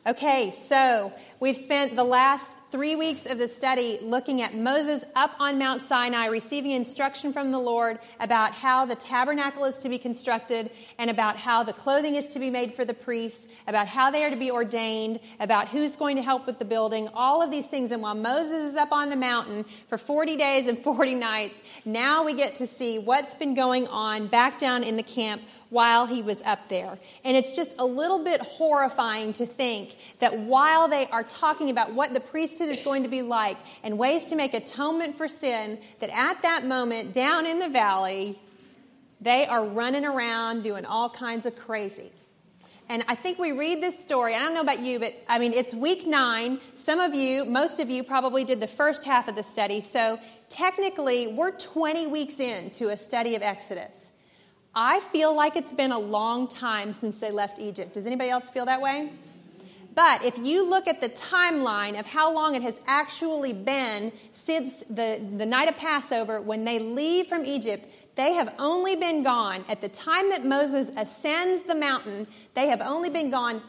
Okay, so we've spent the last 3 weeks of the study looking at Moses up on Mount Sinai, receiving instruction from the Lord about how the tabernacle is to be constructed and about how the clothing is to be made for the priests, about how they are to be ordained, about who's going to help with the building, all of these things. And while Moses is up on the mountain for 40 days and 40 nights, now we get to see what's been going on back down in the camp while he was up there. And it's just a little bit horrifying to think that while they are talking about what the priesthood is going to be like and ways to make atonement for sin, that at that moment down in the valley, they are running around doing all kinds of crazy. And I think we read this story, I don't know about you, but I mean, it's week 9. Some of you, most of you probably did the first half of the study. So technically, we're 20 weeks into a study of Exodus. I feel like it's been a long time since they left Egypt. Does anybody else feel that way? But if you look at the timeline of how long it has actually been since the night of Passover, when they leave from Egypt, they have only been gone, at the time that Moses ascends the mountain, they have only been gone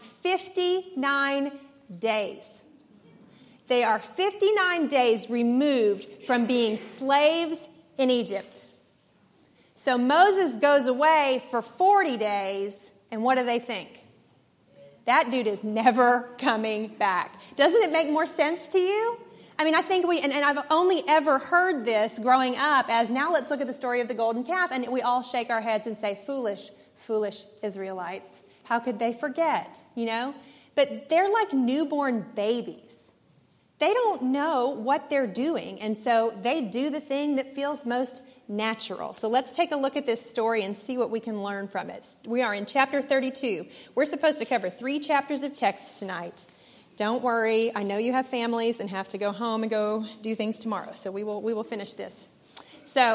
59 days. They are 59 days removed from being slaves in Egypt. So Moses goes away for 40 days, and what do they think? That dude is never coming back. Doesn't it make more sense to you? I mean, I think and I've only ever heard this growing up as, now let's look at the story of the golden calf, and we all shake our heads and say, foolish, foolish Israelites. How could they forget, you know? But they're like newborn babies. They don't know what they're doing, and so they do the thing that feels most natural. So let's take a look at this story and see what we can learn from it. We are in chapter 32. We're supposed to cover 3 chapters of text tonight. Don't worry, I know you have families and have to go home and go do things tomorrow, so we will finish this. So,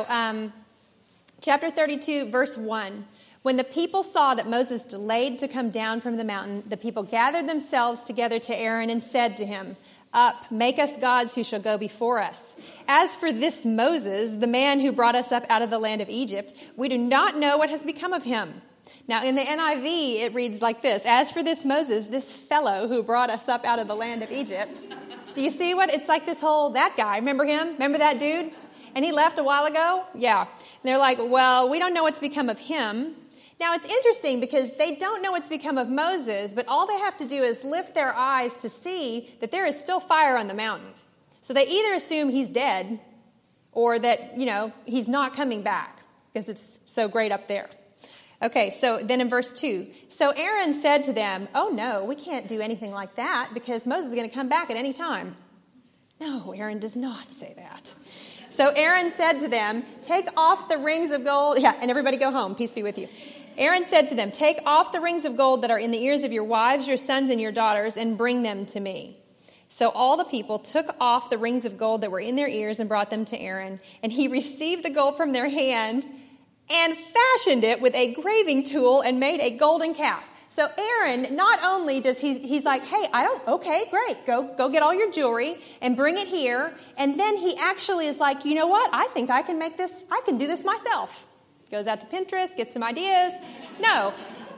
chapter 32, verse 1. When the people saw that Moses delayed to come down from the mountain, the people gathered themselves together to Aaron and said to him, "Up, make us gods who shall go before us. As for this Moses, the man who brought us up out of the land of Egypt, we do not know what has become of him." Now, in the NIV, it reads like this: "As for this Moses, this fellow who brought us up out of the land of Egypt." Do you see what? It's like this whole, that guy, remember him? Remember that dude? And he left a while ago? Yeah. And they're like, well, we don't know what's become of him. Now, it's interesting because they don't know what's become of Moses, but all they have to do is lift their eyes to see that there is still fire on the mountain. So they either assume he's dead or that, he's not coming back because it's so great up there. Okay, so then in verse 2, so Aaron said to them, "Oh no, we can't do anything like that because Moses is going to come back at any time." No, Aaron does not say that. So Aaron said to them, "Take off the rings of gold." Yeah, and everybody go home. Peace be with you. Aaron said to them, "Take off the rings of gold that are in the ears of your wives, your sons, and your daughters, and bring them to me." So all the people took off the rings of gold that were in their ears and brought them to Aaron. And he received the gold from their hand and fashioned it with a graving tool and made a golden calf. So Aaron, not only does he's like, "Hey, okay, great, go get all your jewelry and bring it here." And then he actually is like, "You know what? I think I can do this myself." Goes out to Pinterest, gets some ideas. No.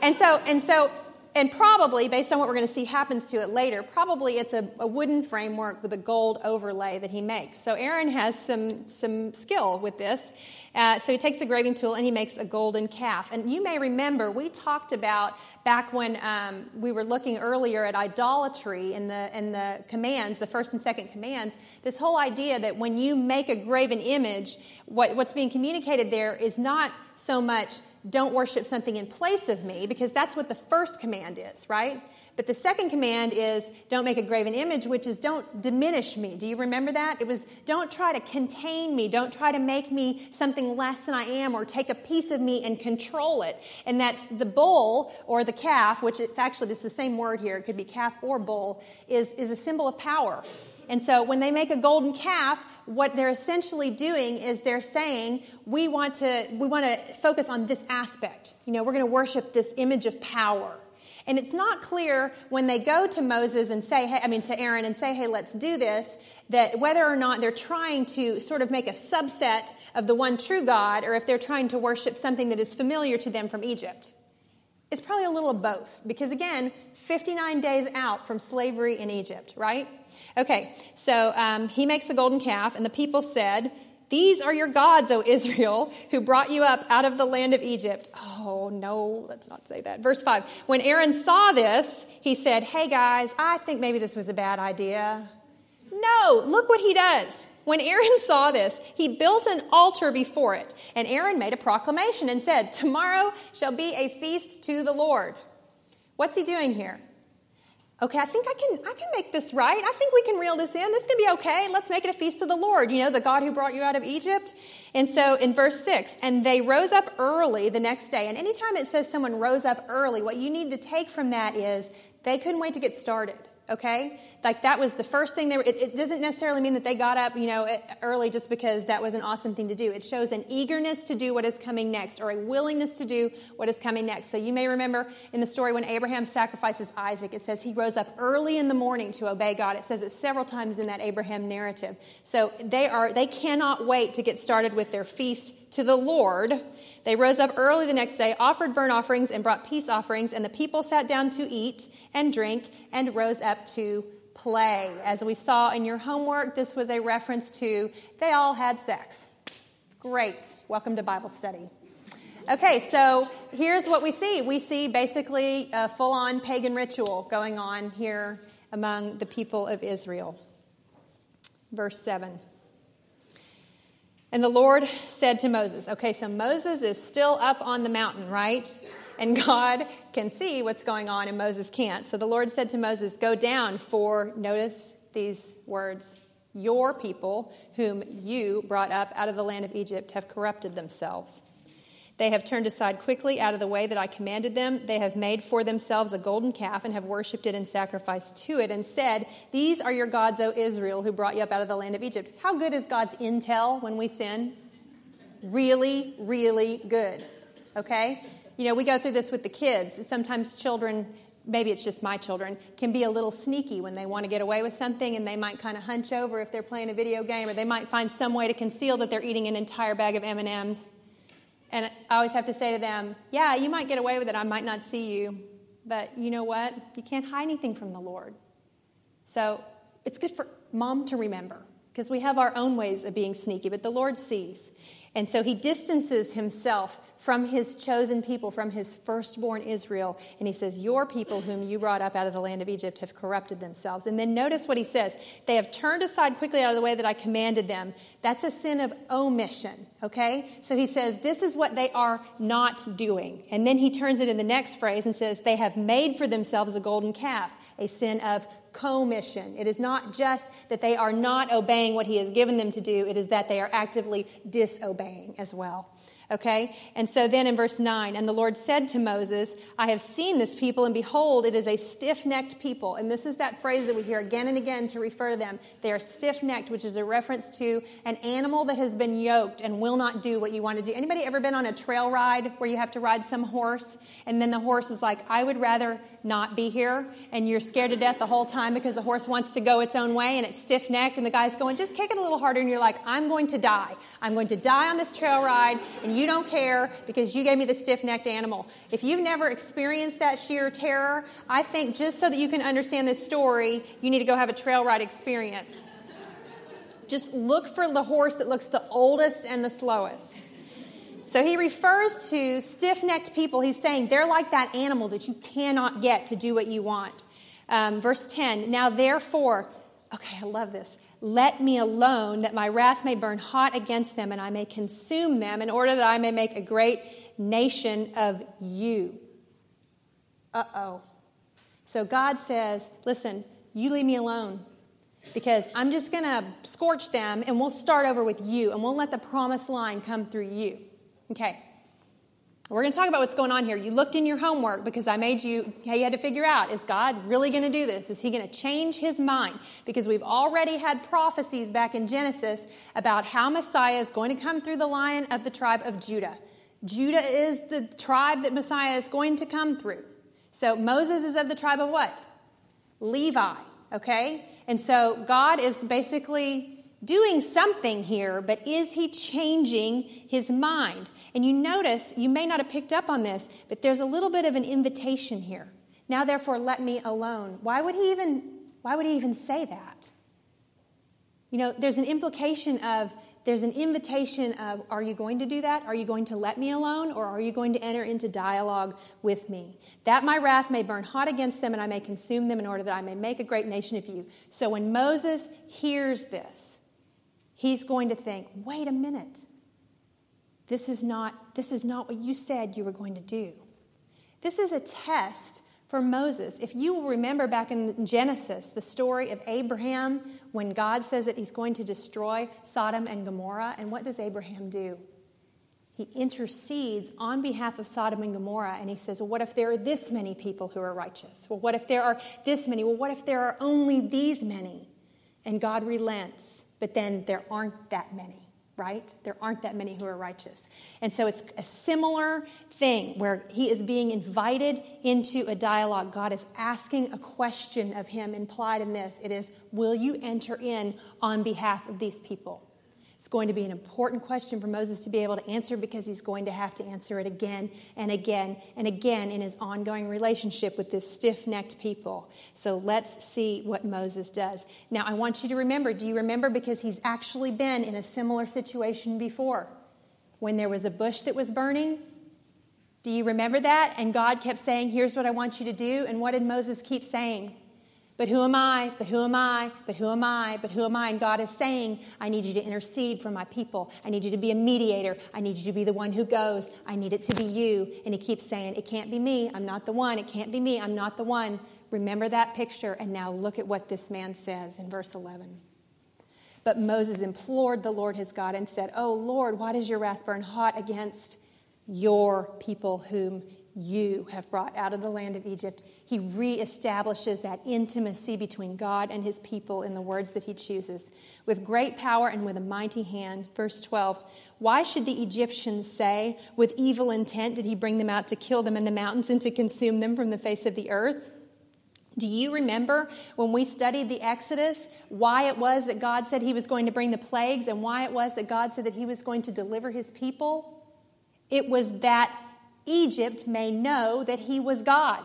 And probably, based on what we're going to see happens to it later, probably it's a wooden framework with a gold overlay that he makes. So Aaron has some skill with this. So he takes a graving tool and he makes a golden calf. And you may remember, we talked about back when we were looking earlier at idolatry in the commands, the first and second commands, this whole idea that when you make a graven image, what's being communicated there is not so much, don't worship something in place of me, because that's what the first command is, right? But the second command is don't make a graven image, which is don't diminish me. Do you remember that? It was don't try to contain me. Don't try to make me something less than I am or take a piece of me and control it. And that's the bull or the calf, which it's actually, this is the same word here. It could be calf or bull, is a symbol of power. And so when they make a golden calf, what they're essentially doing is they're saying, we want to focus on this aspect. We're going to worship this image of power. And it's not clear when they go to Moses and say, to Aaron and say, "Hey, let's do this," that whether or not they're trying to sort of make a subset of the one true God, or if they're trying to worship something that is familiar to them from Egypt. It's probably a little of both because, again, 59 days out from slavery in Egypt, right? Okay, so he makes a golden calf, and the people said, "These are your gods, O Israel, who brought you up out of the land of Egypt." Oh, no, let's not say that. Verse 5, when Aaron saw this, he said, "Hey, guys, I think maybe this was a bad idea." No, look what he does. When Aaron saw this, he built an altar before it, and Aaron made a proclamation and said, "Tomorrow shall be a feast to the Lord." What's he doing here? Okay, I think I can make this right. I think we can reel this in. This can be okay. Let's make it a feast to the Lord, the God who brought you out of Egypt. And so in verse 6, and they rose up early the next day. And anytime it says someone rose up early, what you need to take from that is they couldn't wait to get started. Okay? Like that was the first thing it doesn't necessarily mean that they got up, early just because that was an awesome thing to do. It shows an eagerness to do what is coming next or a willingness to do what is coming next. So you may remember in the story when Abraham sacrifices Isaac, it says he rose up early in the morning to obey God. It says it several times in that Abraham narrative. So they cannot wait to get started with their feast to the Lord. They rose up early the next day, offered burnt offerings and brought peace offerings, and the people sat down to eat and drink and rose up to play. As we saw in your homework, this was a reference to they all had sex. Great. Welcome to Bible study. Okay, so here's what we see. We see basically a full-on pagan ritual going on here among the people of Israel. Verse 7. And the Lord said to Moses, okay, so Moses is still up on the mountain, right? And God can see what's going on and Moses can't. So the Lord said to Moses, go down for, notice these words, your people whom you brought up out of the land of Egypt have corrupted themselves. They have turned aside quickly out of the way that I commanded them. They have made for themselves a golden calf and have worshipped it and sacrificed to it and said, these are your gods, O Israel, who brought you up out of the land of Egypt. How good is God's intel when we sin? Really, really good. Okay? We go through this with the kids. Sometimes children, maybe it's just my children, can be a little sneaky when they want to get away with something, and they might kind of hunch over if they're playing a video game, or they might find some way to conceal that they're eating an entire bag of M&Ms. And I always have to say to them, yeah, you might get away with it. I might not see you. But you know what? You can't hide anything from the Lord. So it's good for mom to remember, because we have our own ways of being sneaky, but the Lord sees. And so he distances himself from his chosen people, from his firstborn Israel. And he says, your people whom you brought up out of the land of Egypt have corrupted themselves. And then notice what he says. They have turned aside quickly out of the way that I commanded them. That's a sin of omission, okay? So he says, this is what they are not doing. And then he turns it in the next phrase and says, they have made for themselves a golden calf, a sin of commission. It is not just that they are not obeying what he has given them to do. It is that they are actively disobeying as well. Okay? And so then in verse 9, and the Lord said to Moses, I have seen this people, and behold, it is a stiff-necked people. And this is that phrase that we hear again and again to refer to them. They are stiff-necked, which is a reference to an animal that has been yoked and will not do what you want to do. Anybody ever been on a trail ride where you have to ride some horse, and then the horse is like, I would rather not be here, and you're scared to death the whole time because the horse wants to go its own way, and it's stiff-necked, and the guy's going, just kick it a little harder, and you're like, I'm going to die. I'm going to die on this trail ride, and you don't care because you gave me the stiff-necked animal. If you've never experienced that sheer terror, I think just so that you can understand this story, you need to go have a trail ride experience. Just look for the horse that looks the oldest and the slowest. So he refers to stiff-necked people. He's saying they're like that animal that you cannot get to do what you want. Verse 10, now therefore, okay, I love this. Let me alone, that my wrath may burn hot against them, and I may consume them, in order that I may make a great nation of you. Uh-oh. So God says, listen, you leave me alone, because I'm just going to scorch them, and we'll start over with you, and we'll let the promised line come through you. Okay. We're going to talk about what's going on here. You looked in your homework because I made you had to figure out, is God really going to do this? Is he going to change his mind? Because we've already had prophecies back in Genesis about how Messiah is going to come through the line of the tribe of Judah. Judah is the tribe that Messiah is going to come through. So Moses is of the tribe of what? Levi, okay? And so God is basically doing something here, but is he changing his mind? And you notice, you may not have picked up on this, but there's a little bit of an invitation here. Now, therefore, let me alone. Why would he even say that? There's an invitation of, are you going to do that? Are you going to let me alone? Or are you going to enter into dialogue with me? That my wrath may burn hot against them and I may consume them in order that I may make a great nation of you. So when Moses hears this, he's going to think, wait a minute. This is not what you said you were going to do. This is a test for Moses. If you will remember back in Genesis, the story of Abraham, when God says that he's going to destroy Sodom and Gomorrah, and what does Abraham do? He intercedes on behalf of Sodom and Gomorrah, and he says, well, what if there are this many people who are righteous? Well, what if there are this many? Well, what if there are only these many? And God relents, but then there aren't that many. Right? There aren't that many who are righteous. And so it's a similar thing where he is being invited into a dialogue. God is asking a question of him implied in this. It is, will you enter in on behalf of these people? It's going to be an important question for Moses to be able to answer because he's going to have to answer it again and again and again in his ongoing relationship with this stiff-necked people. So let's see what Moses does. Now, I want you to remember, do you remember? Because he's actually been in a similar situation before. When there was a bush that was burning, do you remember that? And God kept saying, here's what I want you to do. And what did Moses keep saying? But who am I? But who am I? But who am I? But who am I? And God is saying, I need you to intercede for my people. I need you to be a mediator. I need you to be the one who goes. I need it to be you. And he keeps saying, it can't be me. I'm not the one. It can't be me. I'm not the one. Remember that picture. And now look at what this man says in verse 11. But Moses implored the Lord his God and said, oh Lord, why does your wrath burn hot against your people whom you have brought out of the land of Egypt? He reestablishes that intimacy between God and his people in the words that he chooses. With great power and with a mighty hand. Verse 12. Why should the Egyptians say, with evil intent did he bring them out to kill them in the mountains and to consume them from the face of the earth? Do you remember when we studied the Exodus, why it was that God said he was going to bring the plagues and why it was that God said that he was going to deliver his people? It was that Egypt may know that he was God.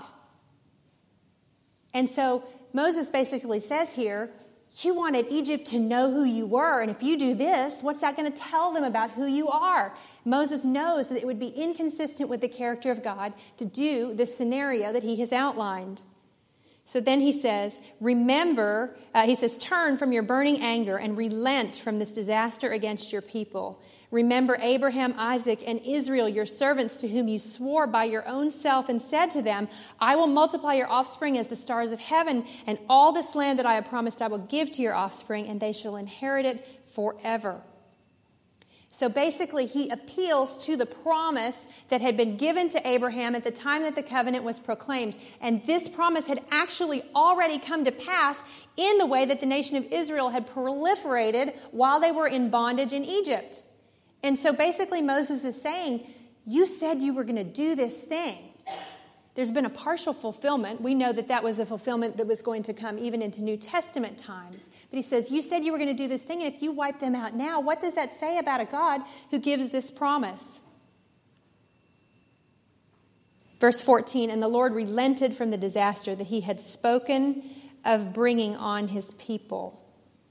And so Moses basically says here, you wanted Egypt to know who you were, and if you do this, what's that going to tell them about who you are? Moses knows that it would be inconsistent with the character of God to do this scenario that he has outlined. So then he says, turn from your burning anger and relent from this disaster against your people. Remember Abraham, Isaac, and Israel, your servants, to whom you swore by your own self and said to them, I will multiply your offspring as the stars of heaven, and all this land that I have promised I will give to your offspring, and they shall inherit it forever. So basically, he appeals to the promise that had been given to Abraham at the time that the covenant was proclaimed. And this promise had actually already come to pass in the way that the nation of Israel had proliferated while they were in bondage in Egypt. And so basically Moses is saying, you said you were going to do this thing. There's been a partial fulfillment. We know that that was a fulfillment that was going to come even into New Testament times. But he says, you said you were going to do this thing, and if you wipe them out now, what does that say about a God who gives this promise? Verse 14, and the Lord relented from the disaster that he had spoken of bringing on his people.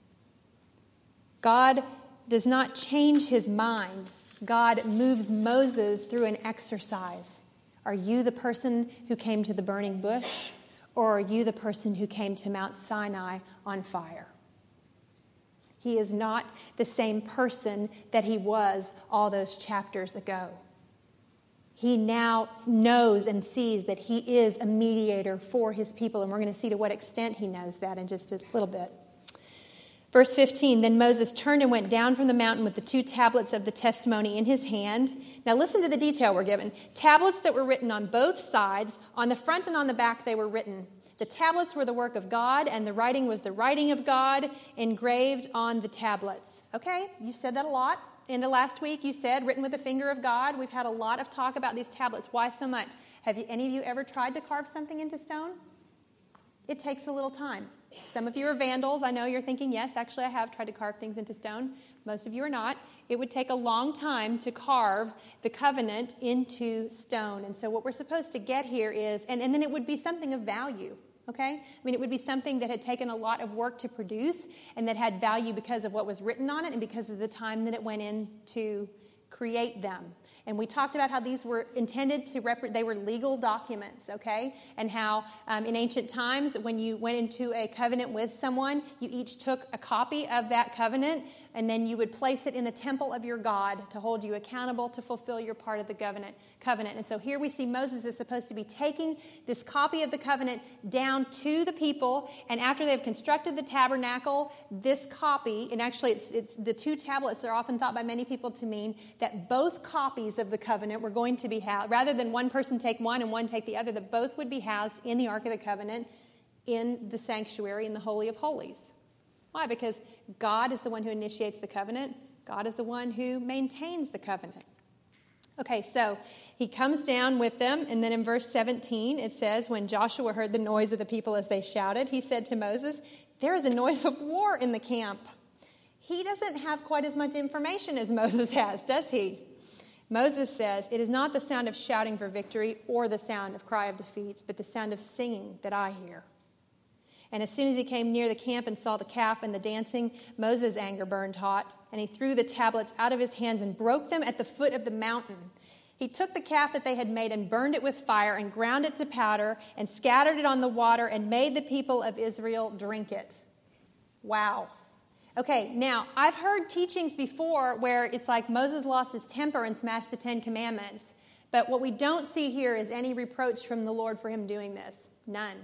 God does not change his mind. God moves Moses through an exercise. Are you the person who came to the burning bush, or are you the person who came to Mount Sinai on fire? He is not the same person that he was all those chapters ago. He now knows and sees that he is a mediator for his people, and we're going to see to what extent he knows that in just a little bit. Verse 15, then Moses turned and went down from the mountain with the 2 tablets of the testimony in his hand. Now listen to the detail we're given. Tablets that were written on both sides. On the front and on the back they were written. The tablets were the work of God, and the writing was the writing of God engraved on the tablets. Okay, you said that a lot. Into last week you said written with the finger of God. We've had a lot of talk about these tablets. Why so much? Have any of you ever tried to carve something into stone? It takes a little time. Some of you are vandals. I know you're thinking, yes, actually I have tried to carve things into stone. Most of you are not. It would take a long time to carve the covenant into stone. And so what we're supposed to get here is, and then it would be something of value, okay? I mean, it would be something that had taken a lot of work to produce and that had value because of what was written on it and because of the time that it went in to create them. And we talked about how these were intended to they were legal documents, okay? And how in ancient times, when you went into a covenant with someone, you each took a copy of that covenant, and then you would place it in the temple of your God to hold you accountable to fulfill your part of the covenant. And so here we see Moses is supposed to be taking this copy of the covenant down to the people, and after they've constructed the tabernacle, this copy, and actually it's the two tablets are often thought by many people to mean that both copies of the covenant were going to be housed, rather than one person take one and one take the other, that both would be housed in the Ark of the Covenant in the sanctuary in the Holy of Holies. Why? Because God is the one who initiates the covenant. God is the one who maintains the covenant. Okay, so he comes down with them, and then in verse 17 it says, when Joshua heard the noise of the people as they shouted, he said to Moses, "There is a noise of war in the camp." He doesn't have quite as much information as Moses has, does he? Moses says, "It is not the sound of shouting for victory or the sound of cry of defeat, but the sound of singing that I hear." And as soon as he came near the camp and saw the calf and the dancing, Moses' anger burned hot, and he threw the tablets out of his hands and broke them at the foot of the mountain. He took the calf that they had made and burned it with fire and ground it to powder and scattered it on the water and made the people of Israel drink it. Wow. Okay, now, I've heard teachings before where it's like Moses lost his temper and smashed the 10 Commandments. But what we don't see here is any reproach from the Lord for him doing this. None.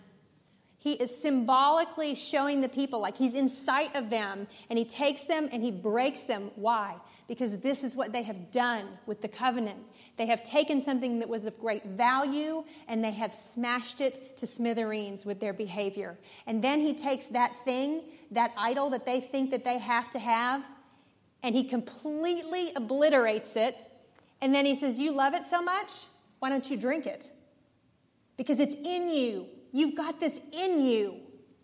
He is symbolically showing the people, like he's in sight of them, and he takes them and he breaks them. Why? Because this is what they have done with the covenant. They have taken something that was of great value, and they have smashed it to smithereens with their behavior. And then he takes that thing, that idol that they think that they have to have, and he completely obliterates it. And then he says, "You love it so much? Why don't you drink it? Because it's in you. You've got this in you."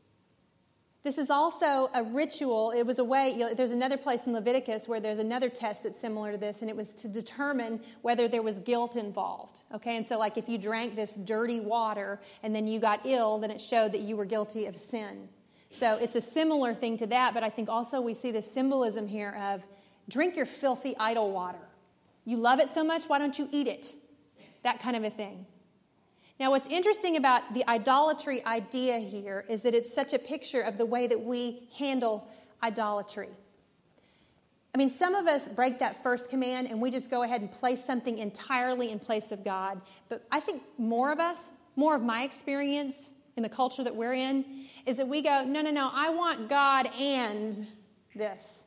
This is also a ritual. It was a way, there's another place in Leviticus where there's another test that's similar to this, and it was to determine whether there was guilt involved. Okay, and so like if you drank this dirty water and then you got ill, then it showed that you were guilty of sin. So it's a similar thing to that, but I think also we see the symbolism here of drink your filthy idol water. You love it so much, why don't you eat it? That kind of a thing. Now, what's interesting about the idolatry idea here is that it's such a picture of the way that we handle idolatry. I mean, some of us break that first command and we just go ahead and place something entirely in place of God. But I think more of my experience in the culture that we're in, is that we go, no, I want God and this.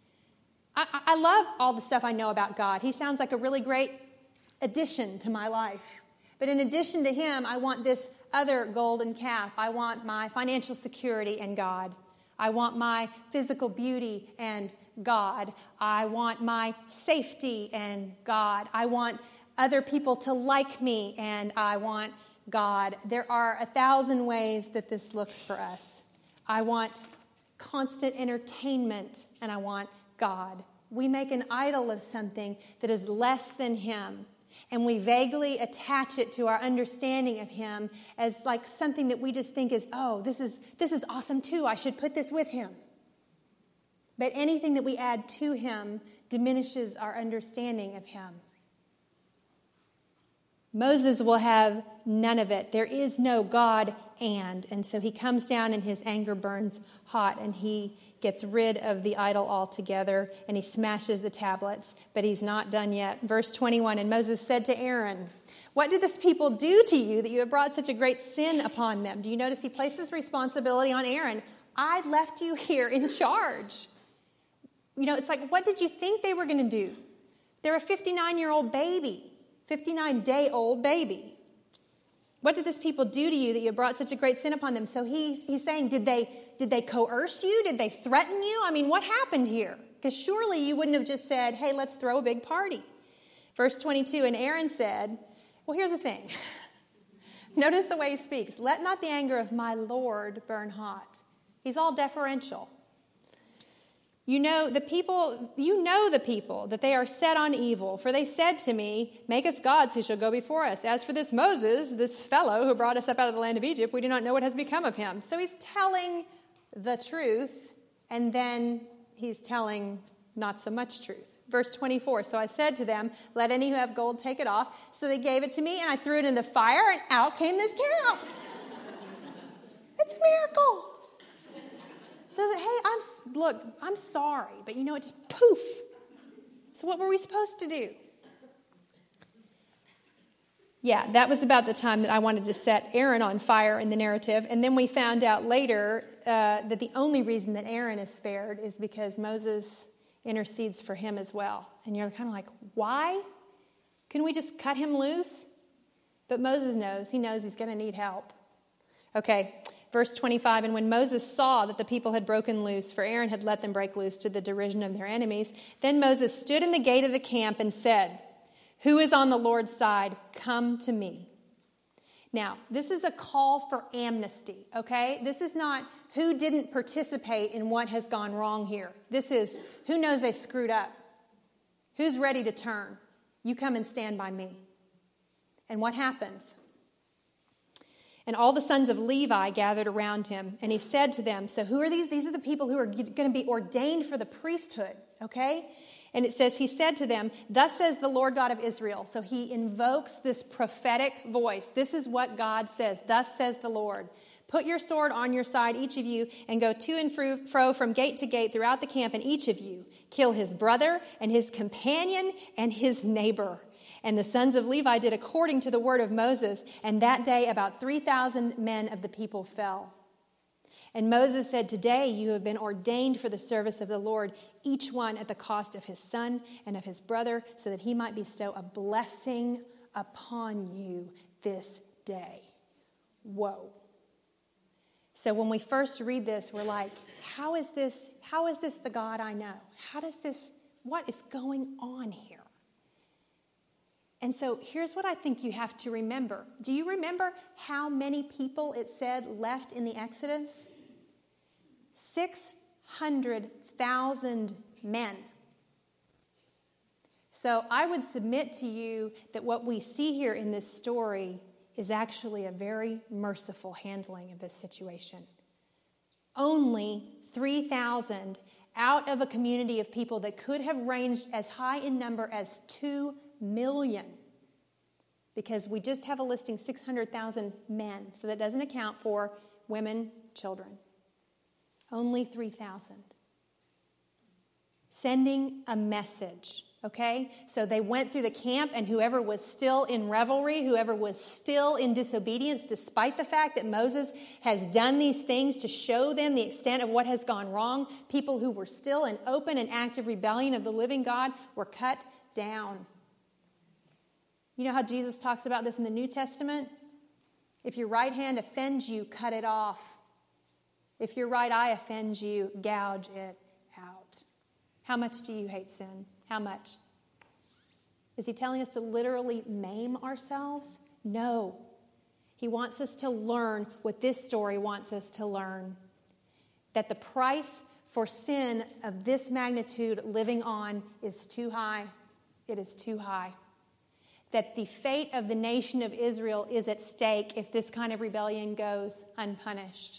I love all the stuff I know about God. He sounds like a really great addition to my life. But in addition to him, I want this other golden calf. I want my financial security and God. I want my physical beauty and God. I want my safety and God. I want other people to like me and I want God. There are 1,000 ways that this looks for us. I want constant entertainment and I want God. We make an idol of something that is less than him. And we vaguely attach it to our understanding of him as like something that we just think is, oh, this is awesome too. I should put this with him. But anything that we add to him diminishes our understanding of him. Moses will have none of it. There is no God and so he comes down and his anger burns hot and he gets rid of the idol altogether and he smashes the tablets, but he's not done yet. Verse 21, and Moses said to Aaron, "What did this people do to you that you have brought such a great sin upon them?" Do you notice he places responsibility on Aaron? I left you here in charge. It's like, what did you think they were going to do? They're a 59-year-old baby. 59-day-old baby. What did this people do to you that you brought such a great sin upon them? So he's saying, did they coerce you? Did they threaten you? I mean, what happened here? Because surely you wouldn't have just said, hey, let's throw a big party. Verse 22, and Aaron said, well, here's the thing. Notice the way he speaks. Let not the anger of my Lord burn hot. He's all deferential. You know the people, that they are set on evil. For they said to me, make us gods who shall go before us. As for this Moses, this fellow who brought us up out of the land of Egypt, we do not know what has become of him. So he's telling the truth, and then he's telling not so much truth. Verse 24, so I said to them, let any who have gold take it off. So they gave it to me, and I threw it in the fire, and out came this calf. It's a miracle. Hey, I'm sorry, but it just poof. So what were we supposed to do? Yeah, that was about the time that I wanted to set Aaron on fire in the narrative. And then we found out later that the only reason that Aaron is spared is because Moses intercedes for him as well. And you're kind of like, why? Can we just cut him loose? But Moses knows. He knows he's going to need help. Okay, verse 25, and when Moses saw that the people had broken loose, for Aaron had let them break loose to the derision of their enemies, then Moses stood in the gate of the camp and said, who is on the Lord's side? Come to me. Now, this is a call for amnesty, okay? This is not who didn't participate in what has gone wrong here. This is who knows they screwed up. Who's ready to turn? You come and stand by me. And what happens? And all the sons of Levi gathered around him, and he said to them, so who are these? These are the people who are going to be ordained for the priesthood, okay? And it says, he said to them, thus says the Lord God of Israel. So he invokes this prophetic voice. This is what God says. Thus says the Lord. Put your sword on your side, each of you, and go to and fro from gate to gate throughout the camp, and each of you kill his brother and his companion and his neighbor. And the sons of Levi did according to the word of Moses, and that day about 3,000 men of the people fell. And Moses said, today you have been ordained for the service of the Lord, each one at the cost of his son and of his brother, so that he might bestow a blessing upon you this day. Whoa. So when we first read this, we're like, how is this the God I know? What is going on here? And so here's what I think you have to remember. Do you remember how many people it said left in the Exodus? 600,000 men. So I would submit to you that what we see here in this story is actually a very merciful handling of this situation. Only 3,000 out of a community of people that could have ranged as high in number as 2 million. Because we just have a listing 600,000 men. So that doesn't account for women, children. Only 3,000. Sending a message, okay? So they went through the camp, and whoever was still in revelry, whoever was still in disobedience, despite the fact that Moses has done these things to show them the extent of what has gone wrong, people who were still in open and active rebellion of the living God were cut down. You know how Jesus talks about this in the New Testament? If your right hand offends you, cut it off. If your right eye offends you, gouge it out. How much do you hate sin? How much? Is he telling us to literally maim ourselves? No. He wants us to learn what this story wants us to learn. That the price for sin of this magnitude living on is too high. It is too high. That the fate of the nation of Israel is at stake if this kind of rebellion goes unpunished.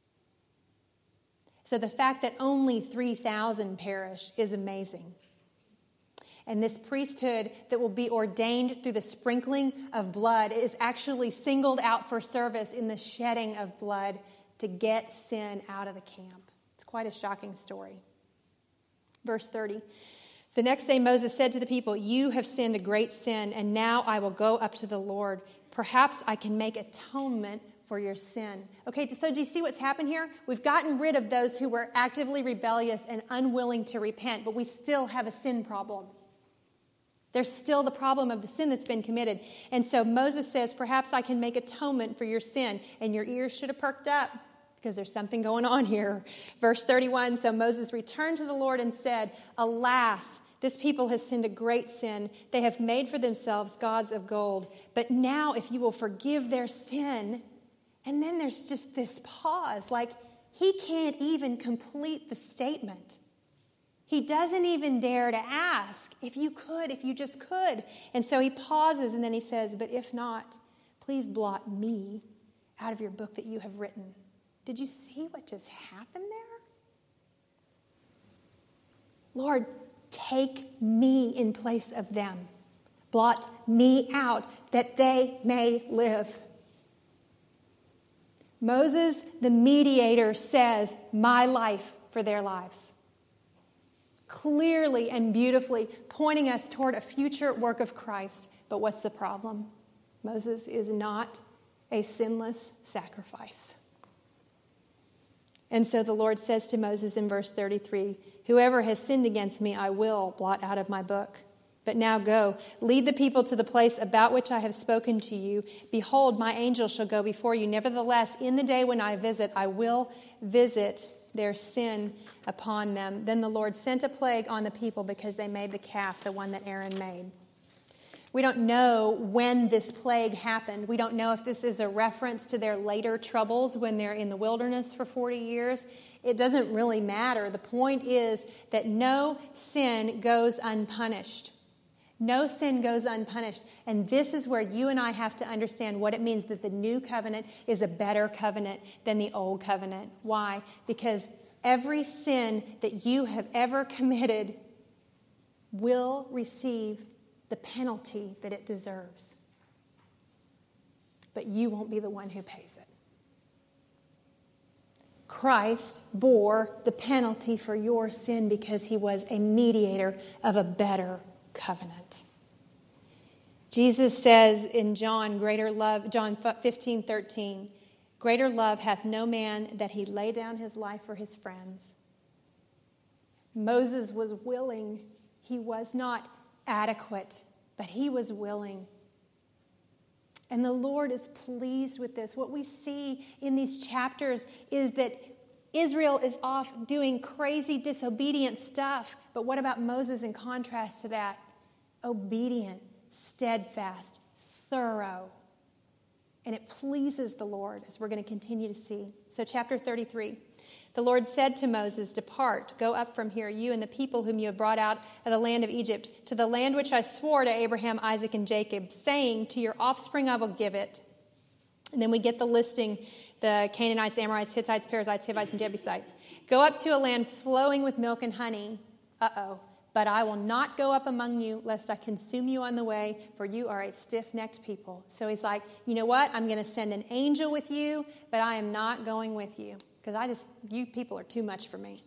So the fact that only 3,000 perish is amazing. And this priesthood that will be ordained through the sprinkling of blood is actually singled out for service in the shedding of blood to get sin out of the camp. It's quite a shocking story. Verse 30. The next day Moses said to the people, you have sinned a great sin, and now I will go up to the Lord. Perhaps I can make atonement for your sin. Okay, so do you see what's happened here? We've gotten rid of those who were actively rebellious and unwilling to repent, but we still have a sin problem. There's still the problem of the sin that's been committed. And so Moses says, perhaps I can make atonement for your sin. And your ears should have perked up because there's something going on here. Verse 31, so Moses returned to the Lord and said, alas, This people has sinned a great sin. They have made for themselves gods of gold. But now if you will forgive their sin," and then there's just this pause, like he can't even complete the statement. He doesn't even dare to ask, if you just could. And so he pauses and then he says, "But if not, please blot me out of your book that you have written." Did you see what just happened there? Lord, take me in place of them. Blot me out that they may live. Moses, the mediator, says, "My life for their lives." Clearly and beautifully pointing us toward a future work of Christ. But what's the problem? Moses is not a sinless sacrifice. And so the Lord says to Moses in verse 33, "Whoever has sinned against me, I will blot out of my book. But now go, lead the people to the place about which I have spoken to you. Behold, my angel shall go before you. Nevertheless, in the day when I visit, I will visit their sin upon them." Then the Lord sent a plague on the people because they made the calf, the one that Aaron made. We don't know when this plague happened. We don't know if this is a reference to their later troubles when they're in the wilderness for 40 years. It doesn't really matter. The point is that no sin goes unpunished. No sin goes unpunished. And this is where you and I have to understand what it means that the new covenant is a better covenant than the old covenant. Why? Because every sin that you have ever committed will receive the penalty that it deserves. But you won't be the one who pays it. Christ bore the penalty for your sin because he was a mediator of a better covenant. Jesus says in John 15:13, "Greater love hath no man that he lay down his life for his friends." Moses was willing. He was not adequate, but he was willing. And the Lord is pleased with this. What we see in these chapters is that Israel is off doing crazy, disobedient stuff. But what about Moses in contrast to that? Obedient, steadfast, thorough. And it pleases the Lord, as we're going to continue to see. So chapter 33. The Lord said to Moses, "Depart, go up from here, you and the people whom you have brought out of the land of Egypt, to the land which I swore to Abraham, Isaac, and Jacob, saying, to your offspring I will give it." And then we get the listing, the Canaanites, Amorites, Hittites, Perizzites, Hivites, and Jebusites. "Go up to a land flowing with milk and honey." "But I will not go up among you, lest I consume you on the way, for you are a stiff-necked people." So he's like, you know what? I'm going to send an angel with you, but I am not going with you, because you people are too much for me.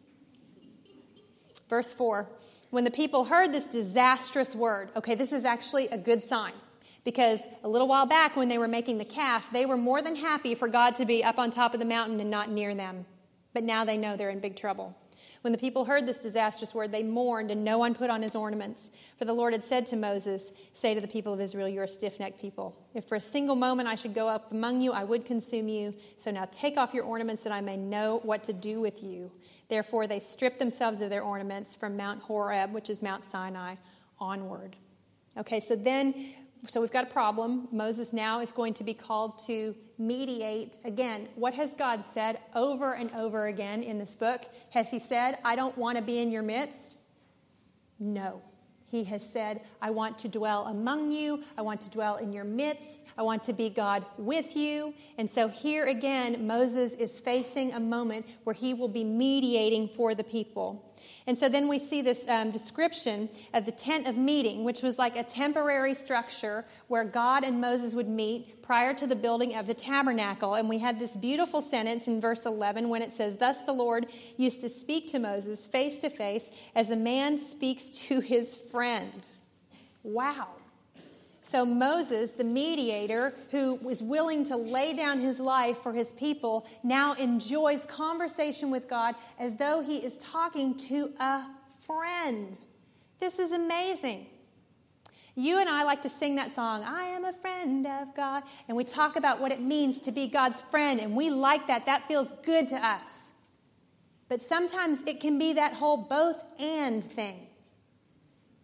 Verse 4, when the people heard this disastrous word, okay, this is actually a good sign, because a little while back when they were making the calf, they were more than happy for God to be up on top of the mountain and not near them. But now they know they're in big trouble. When the people heard this disastrous word, they mourned, and no one put on his ornaments. For the Lord had said to Moses, "Say to the people of Israel, you are a stiff-necked people. If for a single moment I should go up among you, I would consume you. So now take off your ornaments that I may know what to do with you." Therefore they stripped themselves of their ornaments from Mount Horeb, which is Mount Sinai, onward. Okay, so we've got a problem. Moses now is going to be called to mediate. Again, what has God said over and over again in this book? Has he said, "I don't want to be in your midst"? No. He has said, "I want to dwell among you. I want to dwell in your midst. I want to be God with you." And so here again, Moses is facing a moment where he will be mediating for the people. And so then we see this description of the tent of meeting, which was like a temporary structure where God and Moses would meet prior to the building of the tabernacle. And we had this beautiful sentence in verse 11 when it says, "Thus the Lord used to speak to Moses face to face as a man speaks to his friend." Wow. So Moses, the mediator, who was willing to lay down his life for his people, now enjoys conversation with God as though he is talking to a friend. This is amazing. You and I like to sing that song, "I am a friend of God," and we talk about what it means to be God's friend, and we like that. That feels good to us. But sometimes it can be that whole both and thing.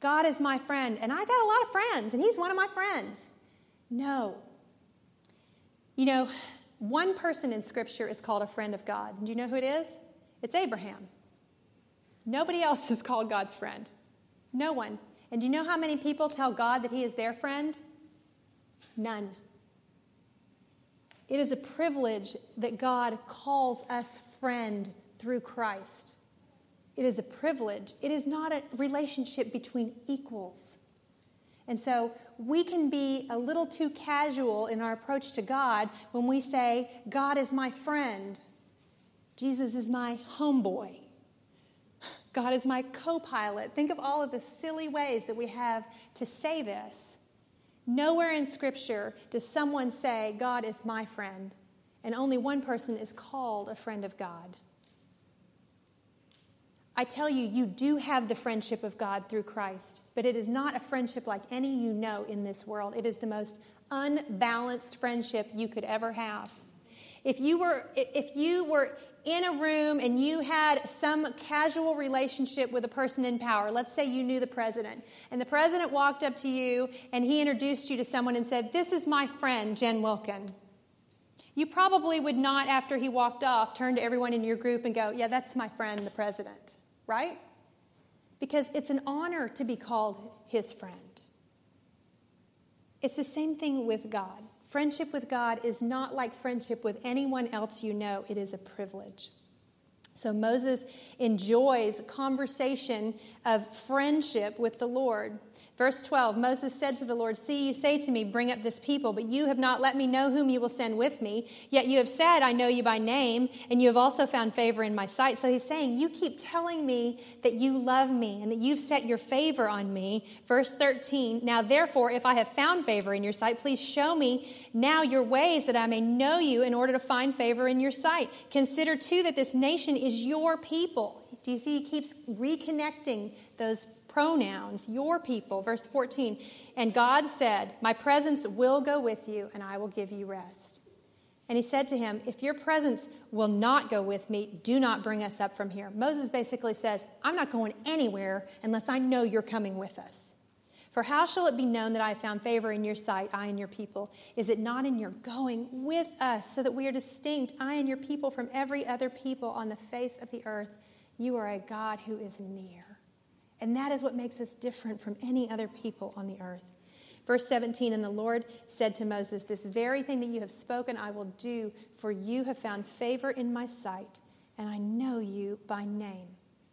God is my friend, and I got a lot of friends, and he's one of my friends. No. You know, one person in Scripture is called a friend of God. Do you know who it is? It's Abraham. Nobody else is called God's friend. No one. And do you know how many people tell God that he is their friend? None. It is a privilege that God calls us friend through Christ. It is a privilege. It is not a relationship between equals. And so we can be a little too casual in our approach to God when we say, God is my friend. Jesus is my homeboy. God is my co-pilot. Think of all of the silly ways that we have to say this. Nowhere in Scripture does someone say, God is my friend, and only one person is called a friend of God. I tell you, you do have the friendship of God through Christ, but it is not a friendship like any you know in this world. It is the most unbalanced friendship you could ever have. If you were in a room and you had some casual relationship with a person in power, let's say you knew the president, and the president walked up to you and he introduced you to someone and said, this is my friend, Jen Wilkin. You probably would not, after he walked off, turn to everyone in your group and go, yeah, that's my friend, the president, right? Because it's an honor to be called his friend. It's the same thing with God. Friendship with God is not like friendship with anyone else you know. It is a privilege. So Moses enjoys a conversation of friendship with the Lord. Verse 12, Moses said to the Lord, see, you say to me, bring up this people, but you have not let me know whom you will send with me. Yet you have said, I know you by name, and you have also found favor in my sight. So he's saying, you keep telling me that you love me and that you've set your favor on me. Verse 13, now therefore, if I have found favor in your sight, please show me now your ways that I may know you in order to find favor in your sight. Consider too that this nation is your people. Do you see he keeps reconnecting those pronouns, your people. Verse 14, and God said, my presence will go with you and I will give you rest. And he said to him, if your presence will not go with me, do not bring us up from here. Moses basically says, I'm not going anywhere unless I know you're coming with us. For how shall it be known that I have found favor in your sight, I and your people? Is it not in your going with us, so that we are distinct, I and your people, from every other people on the face of the earth? You are a God who is near. And that is what makes us different from any other people on the earth. Verse 17, and the Lord said to Moses, this very thing that you have spoken I will do, for you have found favor in my sight, and I know you by name.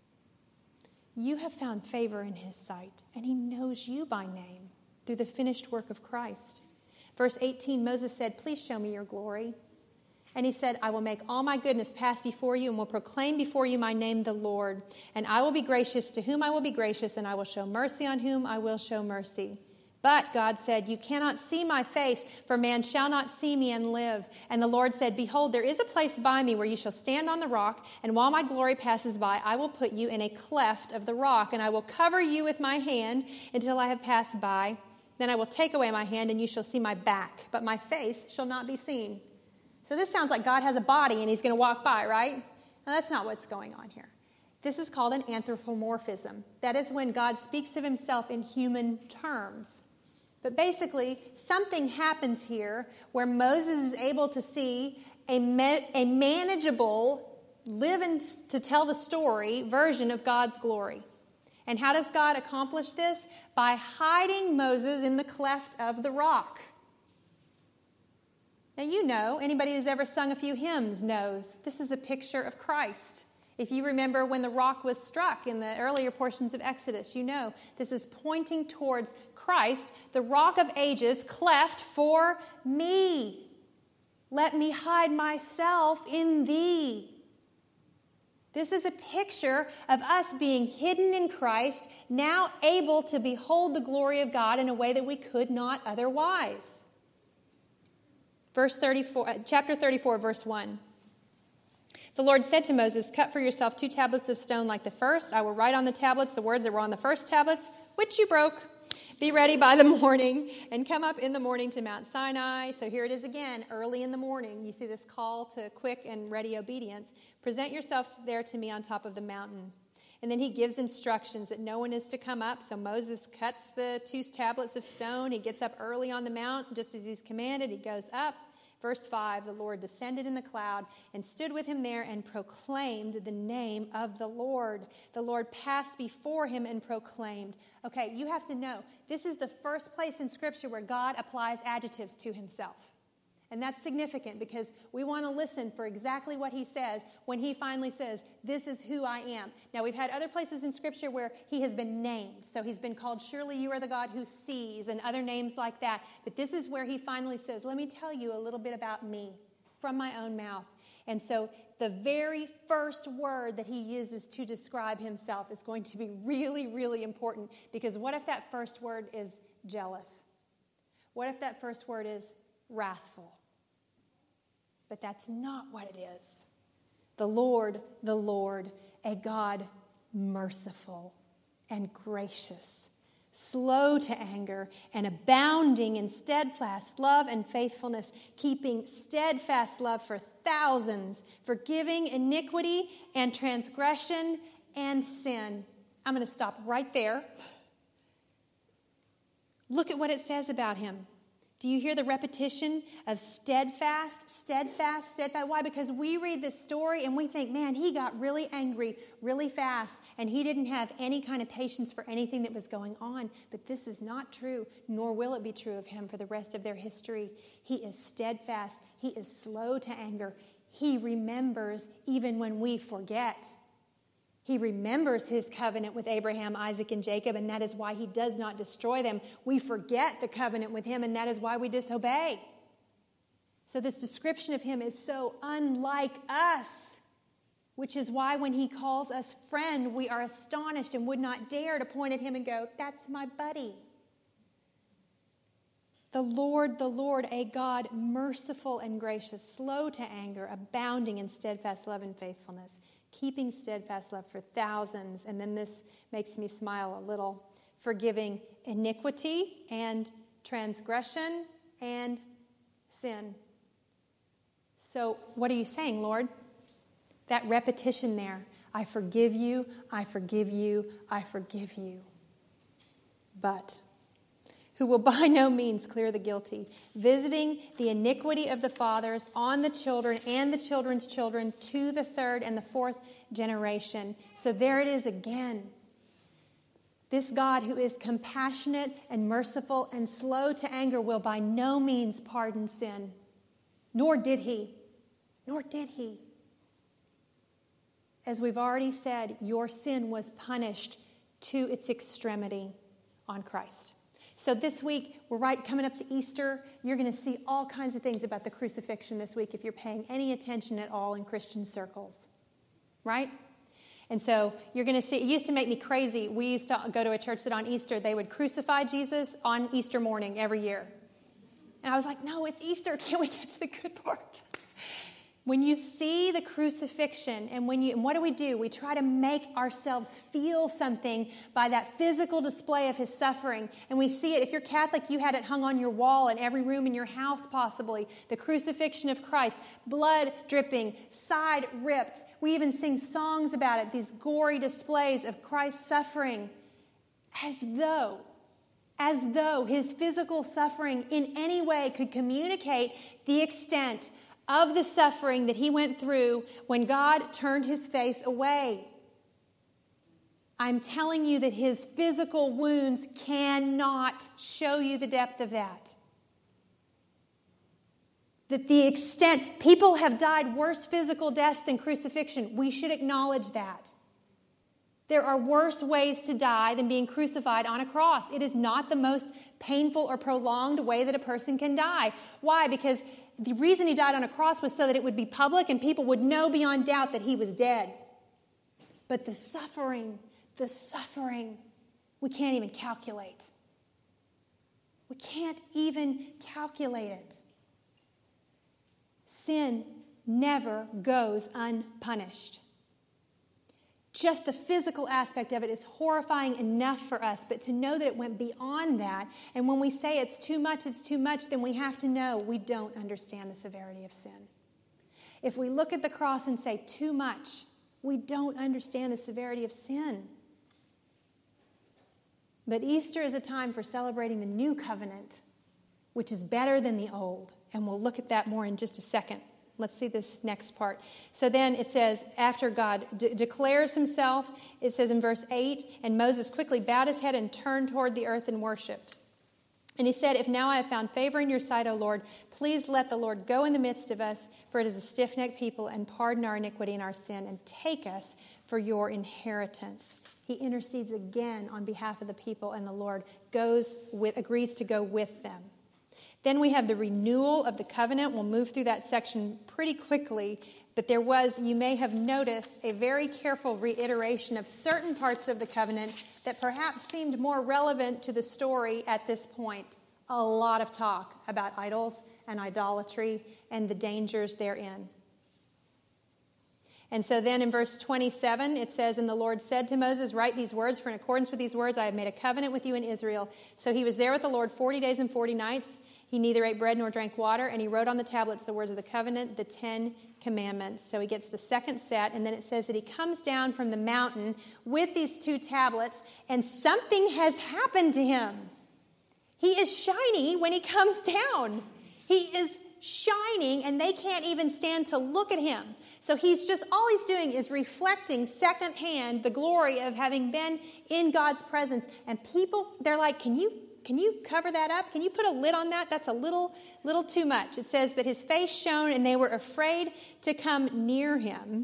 You have found favor in his sight, and he knows you by name through the finished work of Christ. Verse 18, Moses said, please show me your glory. And he said, I will make all my goodness pass before you and will proclaim before you my name, the Lord. And I will be gracious to whom I will be gracious, and I will show mercy on whom I will show mercy. But God said, you cannot see my face, for man shall not see me and live. And the Lord said, behold, there is a place by me where you shall stand on the rock, and while my glory passes by, I will put you in a cleft of the rock, and I will cover you with my hand until I have passed by. Then I will take away my hand, and you shall see my back, but my face shall not be seen. So this sounds like God has a body and he's going to walk by, right? Now that's not what's going on here. This is called an anthropomorphism. That is when God speaks of himself in human terms. But basically, something happens here where Moses is able to see a manageable, live and to tell the story version of God's glory. And how does God accomplish this? By hiding Moses in the cleft of the rock. Now, you know, anybody who's ever sung a few hymns knows this is a picture of Christ. If you remember when the rock was struck in the earlier portions of Exodus, you know this is pointing towards Christ, the rock of ages, cleft for me. Let me hide myself in thee. This is a picture of us being hidden in Christ, now able to behold the glory of God in a way that we could not otherwise. Chapter 34, verse 1. The Lord said to Moses, cut for yourself 2 tablets of stone like the first. I will write on the tablets the words that were on the first tablets, which you broke. Be ready by the morning and come up in the morning to Mount Sinai. So here it is again, early in the morning. You see this call to quick and ready obedience. Present yourself there to me on top of the mountain. And then he gives instructions that no one is to come up. So Moses cuts the 2 tablets of stone. He gets up early on the mount, just as he's commanded. He goes up. Verse 5, the Lord descended in the cloud and stood with him there and proclaimed the name of the Lord. The Lord passed before him and proclaimed. Okay, you have to know, this is the first place in Scripture where God applies adjectives to himself. And that's significant because we want to listen for exactly what he says when he finally says, this is who I am. Now, we've had other places in Scripture where he has been named. So he's been called, surely you are the God who sees, and other names like that. But this is where he finally says, let me tell you a little bit about me from my own mouth. And so the very first word that he uses to describe himself is going to be really, really important. Because what if that first word is jealous? What if that first word is wrathful? But that's not what it is. The Lord, a God merciful and gracious, slow to anger, and abounding in steadfast love and faithfulness, keeping steadfast love for thousands, forgiving iniquity and transgression and sin. I'm going to stop right there. Look at what it says about him. Do you hear the repetition of steadfast, steadfast, steadfast? Why? Because we read this story and we think, man, he got really angry really fast and he didn't have any kind of patience for anything that was going on. But this is not true, nor will it be true of him for the rest of their history. He is steadfast. He is slow to anger. He remembers even when we forget. He remembers his covenant with Abraham, Isaac, and Jacob, and that is why he does not destroy them. We forget the covenant with him, and that is why we disobey. So this description of him is so unlike us, which is why when he calls us friend, we are astonished and would not dare to point at him and go, that's my buddy. The Lord, a God merciful and gracious, slow to anger, abounding in steadfast love and faithfulness, keeping steadfast love for thousands. And then this makes me smile a little. Forgiving iniquity and transgression and sin. So what are you saying, Lord? That repetition there. I forgive you, I forgive you, I forgive you. But who will by no means clear the guilty, visiting the iniquity of the fathers on the children and the children's children to the 3rd and the 4th generation. So there it is again. This God who is compassionate and merciful and slow to anger will by no means pardon sin. Nor did he. As we've already said, your sin was punished to its extremity on Christ. So this week, we're coming up to Easter. You're going to see all kinds of things about the crucifixion this week if you're paying any attention at all in Christian circles. Right? And so you're going to see, it used to make me crazy. We used to go to a church that on Easter, they would crucify Jesus on Easter morning every year. And I was like, no, it's Easter. Can't we get to the good part? When you see the crucifixion, and what do? We try to make ourselves feel something by that physical display of his suffering. And we see it. If you're Catholic, you had it hung on your wall in every room in your house, possibly. The crucifixion of Christ. Blood dripping, side ripped. We even sing songs about it, these gory displays of Christ's suffering. As though his physical suffering in any way could communicate the extent of the suffering that he went through when God turned his face away. I'm telling you that his physical wounds cannot show you the depth of that. That the extent, people have died worse physical deaths than crucifixion. We should acknowledge that. There are worse ways to die than being crucified on a cross. It is not the most painful or prolonged way that a person can die. Why? Because the reason he died on a cross was so that it would be public and people would know beyond doubt that he was dead. But the suffering, we can't even calculate. We can't even calculate it. Sin never goes unpunished. Just the physical aspect of it is horrifying enough for us, but to know that it went beyond that, and when we say it's too much, then we have to know we don't understand the severity of sin. If we look at the cross and say too much, We don't understand the severity of sin. But Easter is a time for celebrating the new covenant, which is better than the old. And we'll look at that more in just a second. Let's see this next part. So then it says, after God declares himself, it says in verse 8, and Moses quickly bowed his head and turned toward the earth and worshipped. And he said, if now I have found favor in your sight, O Lord, please let the Lord go in the midst of us, for it is a stiff-necked people, and pardon our iniquity and our sin, and take us for your inheritance. He intercedes again on behalf of the people, and the Lord agrees to go with them. Then we have the renewal of the covenant. We'll move through that section pretty quickly, but there was, you may have noticed, a very careful reiteration of certain parts of the covenant that perhaps seemed more relevant to the story at this point. A lot of talk about idols and idolatry and the dangers therein. And so then in verse 27, it says, and the Lord said to Moses, write these words, for in accordance with these words I have made a covenant with you in Israel. So he was there with the Lord 40 days and 40 nights. He neither ate bread nor drank water, and he wrote on the tablets the words of the covenant, the 10 commandments. So he gets the second set, and then it says that he comes down from the mountain with these 2 tablets, and something has happened to him. He is shiny when he comes down. He is shining, and they can't even stand to look at him. So all he's doing is reflecting secondhand the glory of having been in God's presence. And people, they're like, can you cover that up? Can you put a lid on that? That's a little too much. It says that his face shone, and they were afraid to come near him.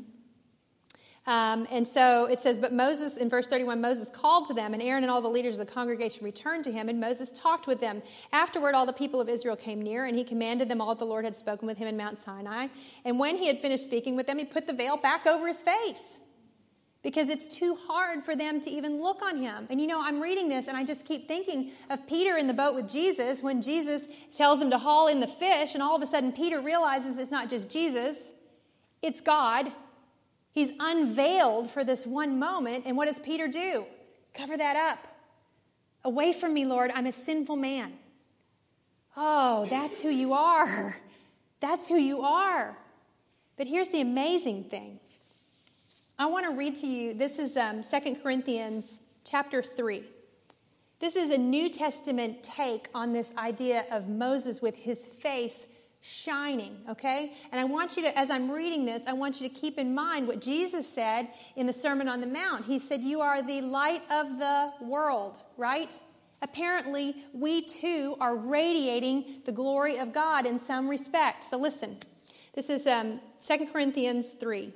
And so it says, but Moses, in verse 31, Moses called to them, and Aaron and all the leaders of the congregation returned to him, and Moses talked with them. Afterward, all the people of Israel came near, and he commanded them all that the Lord had spoken with him in Mount Sinai. And when he had finished speaking with them, he put the veil back over his face, because it's too hard for them to even look on him. And I'm reading this, and I just keep thinking of Peter in the boat with Jesus, when Jesus tells him to haul in the fish, and all of a sudden Peter realizes it's not just Jesus, it's God. He's unveiled for this one moment, and what does Peter do? Cover that up. Away from me, Lord, I'm a sinful man. Oh, that's who you are. That's who you are. But here's the amazing thing. I want to read to you, this is 2 Corinthians chapter 3. This is a New Testament take on this idea of Moses with his face shining, okay? And I want you to, as I'm reading this, I want you to keep in mind what Jesus said in the Sermon on the Mount. He said, you are the light of the world, right? Apparently, we too are radiating the glory of God in some respect. So listen, this is 2 Corinthians 3.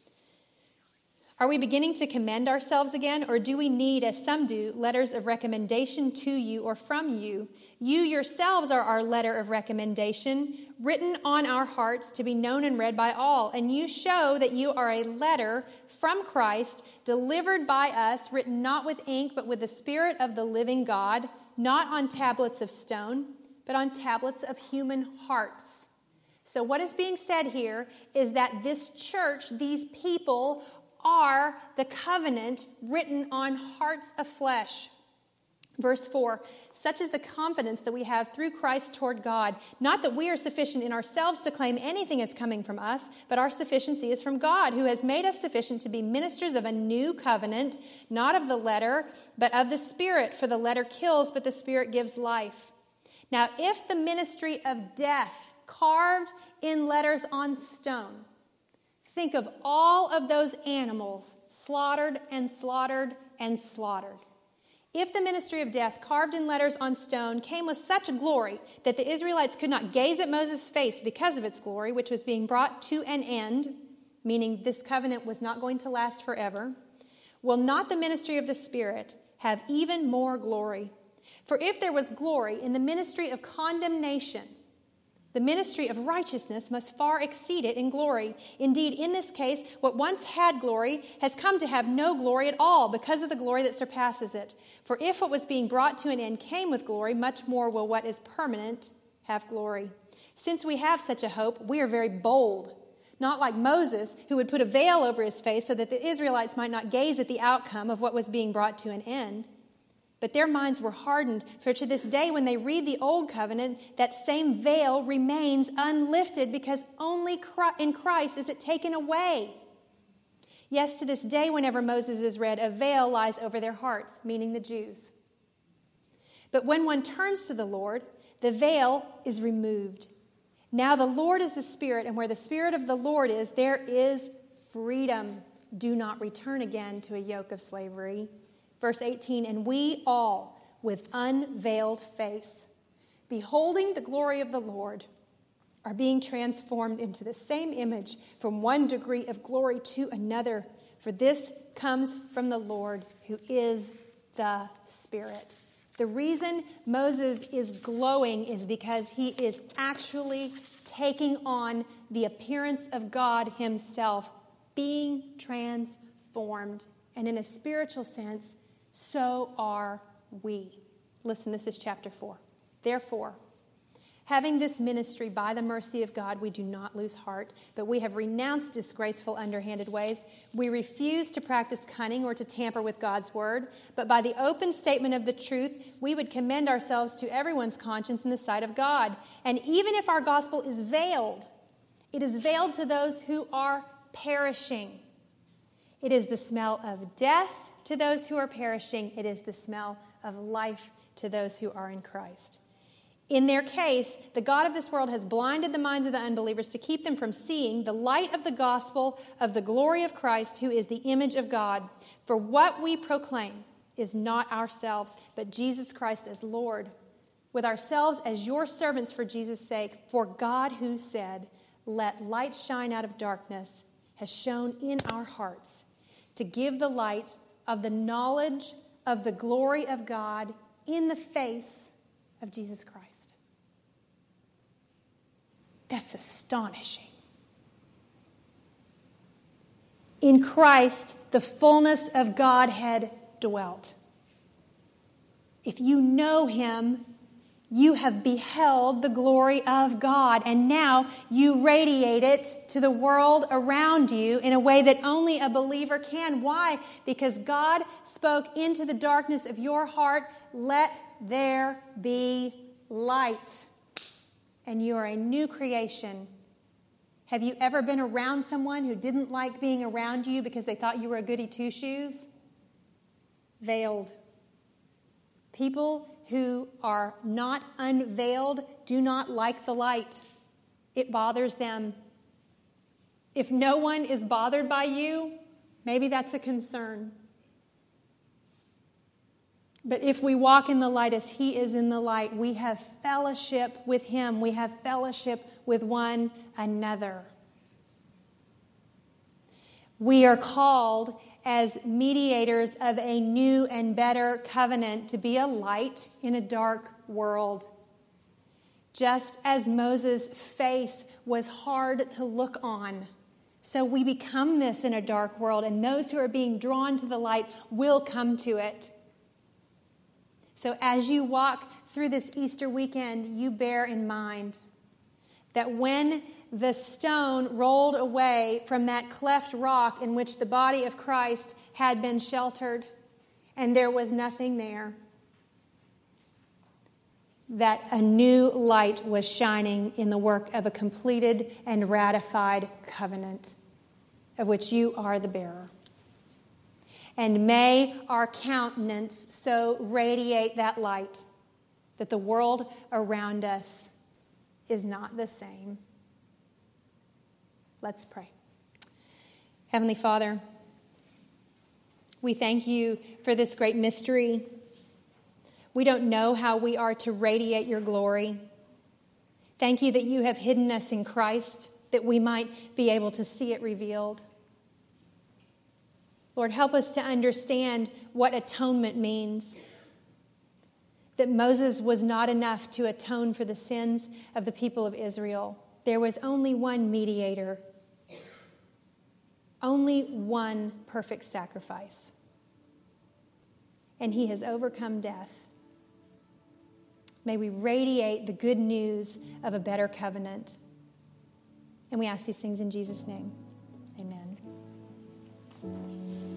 Are we beginning to commend ourselves again, or do we need, as some do, letters of recommendation to you or from you? You yourselves are our letter of recommendation, written on our hearts to be known and read by all. And you show that you are a letter from Christ, delivered by us, written not with ink, but with the Spirit of the living God, not on tablets of stone, but on tablets of human hearts. So what is being said here is that this church, these people, are the covenant written on hearts of flesh. Verse 4, such is the confidence that we have through Christ toward God, not that we are sufficient in ourselves to claim anything as coming from us, but our sufficiency is from God, who has made us sufficient to be ministers of a new covenant, not of the letter, but of the Spirit, for the letter kills, but the Spirit gives life. Now, if the ministry of death carved in letters on stone, think of all of those animals slaughtered and slaughtered and slaughtered. If the ministry of death carved in letters on stone came with such glory that the Israelites could not gaze at Moses' face because of its glory, which was being brought to an end, meaning this covenant was not going to last forever, will not the ministry of the Spirit have even more glory? For if there was glory in the ministry of condemnation, the ministry of righteousness must far exceed it in glory. Indeed, in this case, what once had glory has come to have no glory at all because of the glory that surpasses it. For if what was being brought to an end came with glory, much more will what is permanent have glory. Since we have such a hope, we are very bold. Not like Moses, who would put a veil over his face so that the Israelites might not gaze at the outcome of what was being brought to an end. But their minds were hardened, for to this day when they read the Old Covenant, that same veil remains unlifted because only in Christ is it taken away. Yes, to this day, whenever Moses is read, a veil lies over their hearts, meaning the Jews. But when one turns to the Lord, the veil is removed. Now the Lord is the Spirit, and where the Spirit of the Lord is, there is freedom. Do not return again to a yoke of slavery. Verse 18, and we all, with unveiled face, beholding the glory of the Lord, are being transformed into the same image from one degree of glory to another. For this comes from the Lord, who is the Spirit. The reason Moses is glowing is because he is actually taking on the appearance of God himself, being transformed. And in a spiritual sense, so are we. Listen, this is chapter 4. Therefore, having this ministry by the mercy of God, we do not lose heart, but we have renounced disgraceful, underhanded ways. We refuse to practice cunning or to tamper with God's word, but by the open statement of the truth, we would commend ourselves to everyone's conscience in the sight of God. And even if our gospel is veiled, it is veiled to those who are perishing. It is the smell of death to those who are perishing. It is the smell of life to those who are in Christ. In their case, the God of this world has blinded the minds of the unbelievers to keep them from seeing the light of the gospel of the glory of Christ, who is the image of God. For what we proclaim is not ourselves, but Jesus Christ as Lord, with ourselves as your servants for Jesus' sake. For God, who said, let light shine out of darkness, has shone in our hearts to give the light of the knowledge of the glory of God in the face of Jesus Christ. That's astonishing. In Christ, the fullness of Godhead dwelt. If you know him, you have beheld the glory of God, and now you radiate it to the world around you in a way that only a believer can. Why? Because God spoke into the darkness of your heart, let there be light. And you are a new creation. Have you ever been around someone who didn't like being around you because they thought you were a goody two-shoes? Veiled. People who are not unveiled do not like the light. It bothers them. If no one is bothered by you, maybe that's a concern. But if we walk in the light as he is in the light, we have fellowship with him. We have fellowship with one another. We are called as mediators of a new and better covenant to be a light in a dark world. Just as Moses' face was hard to look on, so we become this in a dark world, and those who are being drawn to the light will come to it. So as you walk through this Easter weekend, you bear in mind that when the stone rolled away from that cleft rock in which the body of Christ had been sheltered, and there was nothing there, that a new light was shining in the work of a completed and ratified covenant, of which you are the bearer. And may our countenance so radiate that light that the world around us is not the same. Let's pray. Heavenly Father, we thank you for this great mystery. We don't know how we are to radiate your glory. Thank you that you have hidden us in Christ, that we might be able to see it revealed. Lord, help us to understand what atonement means. That Moses was not enough to atone for the sins of the people of Israel. There was only one mediator. Only one perfect sacrifice. And he has overcome death. May we radiate the good news of a better covenant. And we ask these things in Jesus' name.